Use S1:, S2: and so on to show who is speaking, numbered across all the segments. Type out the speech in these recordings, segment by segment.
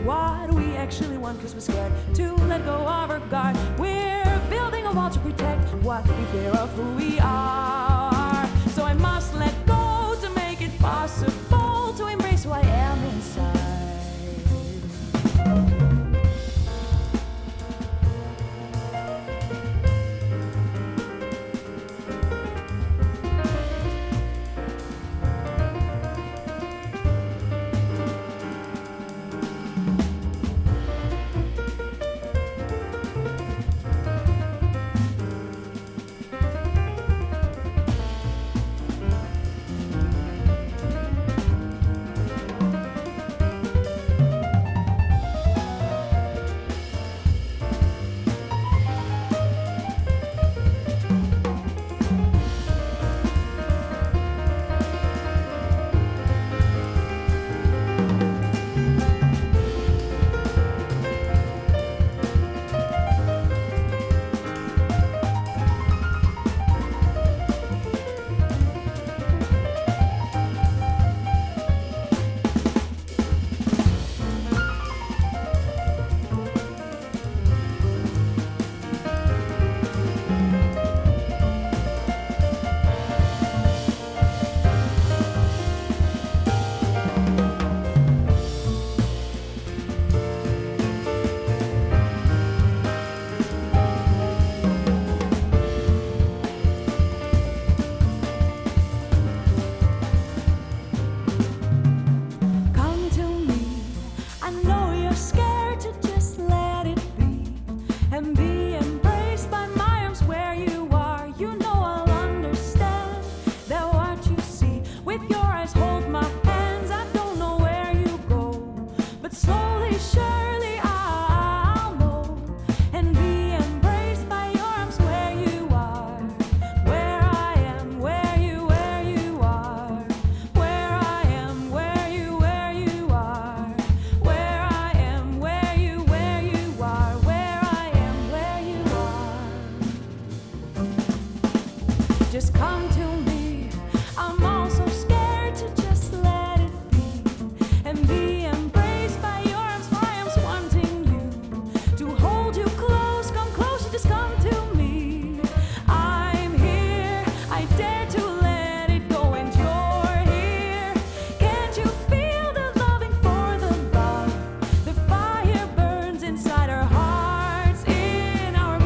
S1: what we actually want, 'cause we're scared to let go of our guard. We're building a wall to protect what we fear of who we are. So I must let go to make it possible to embrace who I am inside. Just come to me. I'm also scared to just let it be and be embraced by your arms. My arms wanting you to hold you close. Come closer, just come to me. I'm here, I dare to let it go, and you're here. Can't you feel the loving for the love? The fire burns inside our hearts, in our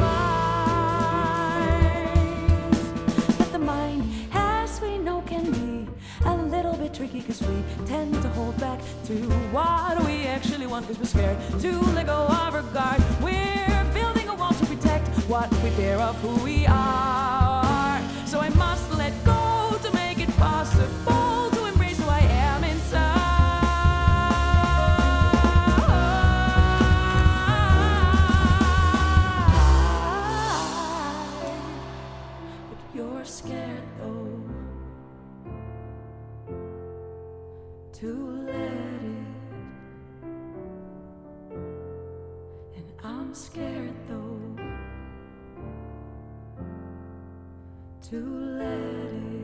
S1: minds. But the mind, as we know, can be a little bit tricky, 'cause we tend to hold back to what we actually want, 'cause we're scared to let go of our guard. We're building a wall to protect what we fear of who we are. So I must let go to make it possible to embrace who I am inside. But you're scared though to let it, and I'm scared though to let it.